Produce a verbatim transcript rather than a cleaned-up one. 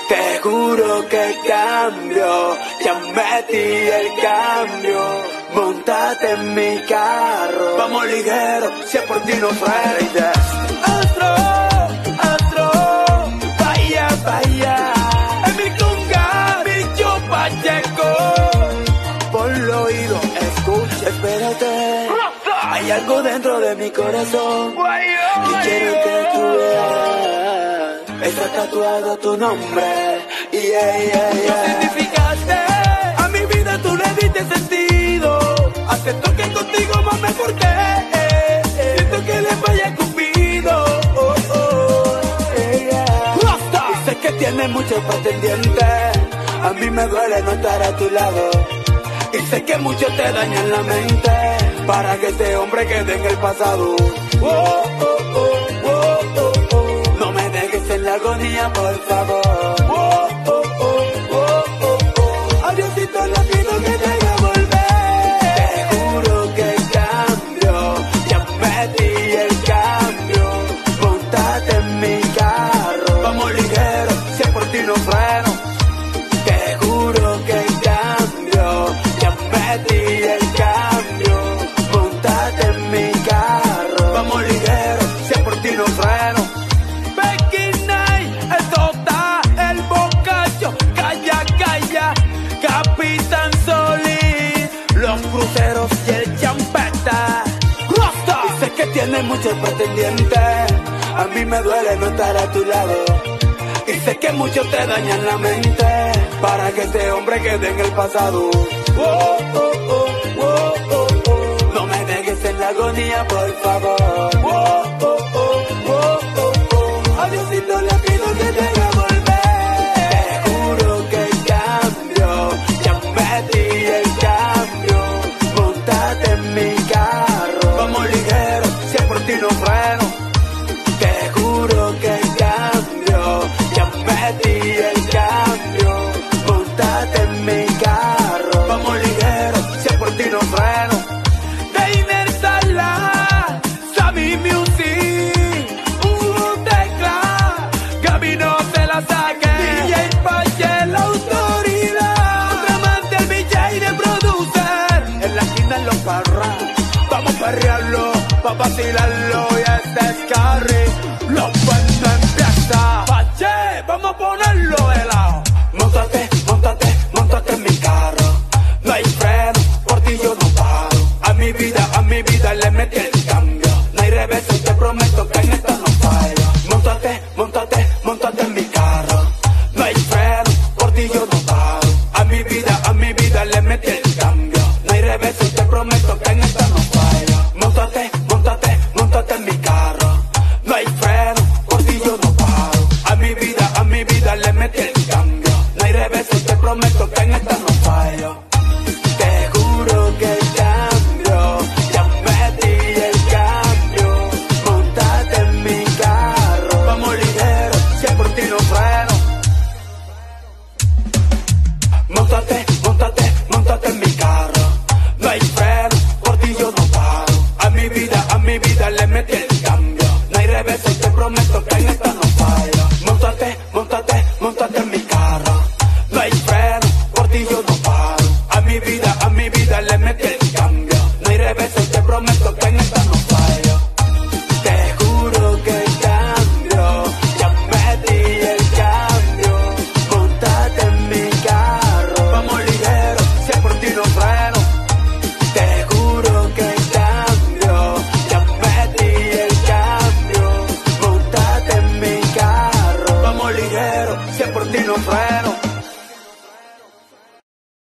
Te juro que cambio, ya metí el cambio. Móntate en mi carro, vamos ligero, si es por ti no frena. Astro, astro, vaya, vaya. En mi conga, bicho Pacheco. Por lo oído, escucha, espérate. Hay algo dentro de mi corazón y quiero que tú veas. Está tatuado tu nombre. Yeah, yeah, yeah. Tú significaste a mi vida, tú le diste sentido. Acepto que contigo más me porté. Siento que le falla Cupido. Oh, oh, yeah. Y sé que tienes muchos pretendientes. A mí me duele no estar a tu lado. Y sé que muchos te dañan la mente para que este hombre quede en el pasado. Oh, oh, oh, oh, oh, oh. No me dejes en la agonía, por favor. Oh, oh, oh, oh, oh, oh. Adiosito, no pido que te haga volver. Te juro que cambio, ya metí el cambio. Móntate en mi carro, vamos ligero, si es por ti no freno. Te juro que cambio, ya metí el cambio. Móntate en mi carro, vamos ligero, si es por ti no freno. Becky Night, el Tota, el Bocacho, calla, calla. Capitán Solís, los cruceros y el champeta. Rasta. Y sé que tienes muchos pretendientes. A mí me duele no estar a tu lado. Y sé que muchos te dañan la mente para que este hombre quede en el pasado. Oh, oh, oh, oh, oh, oh. No me dejes en la agonía, por favor. Oh, oh, oh, oh, oh, oh. Adiosito, le pido que te haga volver. Te juro que cambio, ya metí el cambio. Móntate en mi carro, vamos ligero, si es por ti no freno. Te juro que cambio, ya metí el cambio. Móntate en mi carro, vamos ligero, si es por ti no freno. Deiner Sala, Sammy Music, Hugo Tecla, Gaby no se la saque. D J Pache, la autoridad. Otra amante, el D J de producer. En la esquina en los parras, vamos a perrearlo, pa' vacilarlo. Y este es Carry, lo bueno empieza. Pache, vamos a ponerlo de lado. Móntate, móntate, móntate en mi carro. No hay freno, por ti yo no paro. A mi vida, a mi vida le metí el cambio. No hay reverso, te prometo que en esta no fallo. Móntate, móntate, móntate en mi carro. No hay freno, por ti yo no paro. A mi vida, a mi vida le metí el cambio. No hay reverso, te prometo que en esta no fallo. Móntate, móntate, móntate en mi carro. No hay freno, por ti yo no paro. A mi vida, a mi vida le metí el cambio. No hay reverso, te prometo que en esta no fallo. Te juro que cambio, ya metí el cambio. Móntate en mi carro, vamos ligero, si es por ti no freno. Móntate, móntate, móntate en mi carro. No hay freno, por ti yo no paro. A mi vida, a mi vida le metí el cambio. No hay reverso, te prometo que en esta no fallo. Móntate, móntate, móntate en mi carro. No hay freno, por ti yo no paro. A mi vida, a mi vida le metí el cambio. No hay reverso, te prometo que en esta no fallo. Te juro que cambio, ya metí el cambio. Móntate en mi carro, vamos ligero, si es por ti no freno. Te juro que cambio, ya metí el cambio. Móntate en mi carro, vamos ligero, si es por ti no freno.